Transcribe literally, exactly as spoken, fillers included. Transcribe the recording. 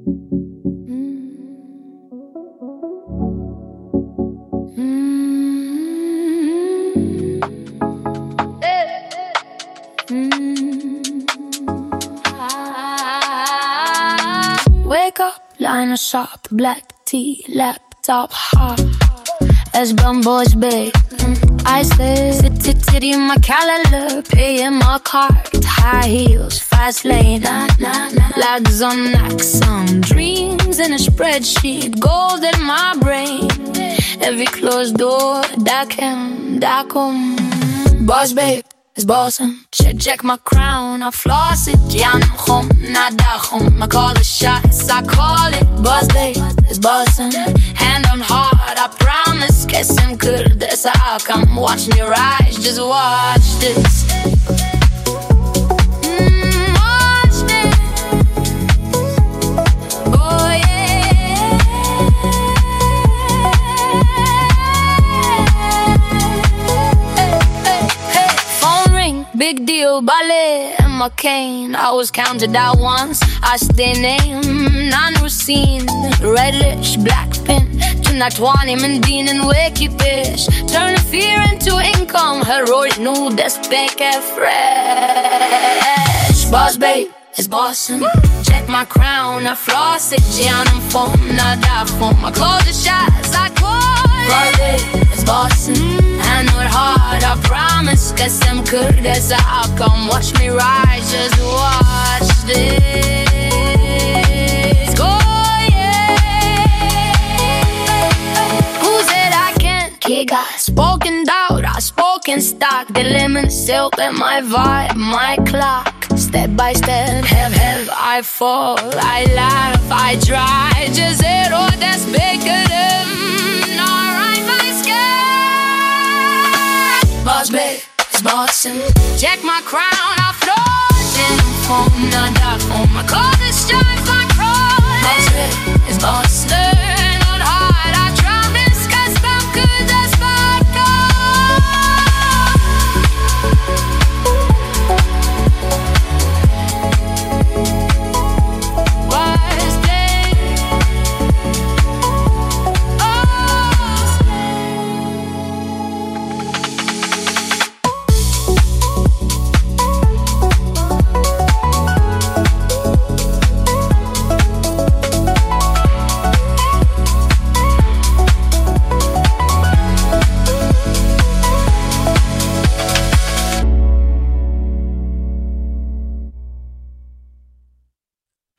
Wake up, line of shop, black tea, laptop, hot as bumboys bake. I stay, sit, sit, city in my calendar, paying my card, high heels, fast lane, nah, nah, nah. Lags on some dreams in a spreadsheet, gold in my brain. Every closed door, dakem, dakum. Boss babe is bossing, check, check my crown, I floss it. Janum chum, nada chum, I call the shots, I call it. Boss babe is bossing, hand on heart, I promise. Kesim kır desa come watch me rise, just watch this. Mm, watch this. Oh yeah. Hey, hey, hey. Phone ring, big deal, ballet and my cane. I was counted out once, I stay name, non-routine. Red lips, black pin, twenty من دين ويكي بيش. Turn fear into income, heroic new, that's bank at fresh. Boss babe is bossing, check my crown, I floss it. Janum phone, nada phone, I call the shots, I call it. Boss babe is bossing, hand on heart, I promise. Kesim kır desa come watch me rise, just watch this. Spoken doubt, I spoken stock. The lemon silk and my vibe, my clock. Step by step, have, have, I fall, I laugh, I try. Just zero, that's bigger than alright, my sky. Boss babe is bossing, check my crown, I float in phone, nada phone, my car.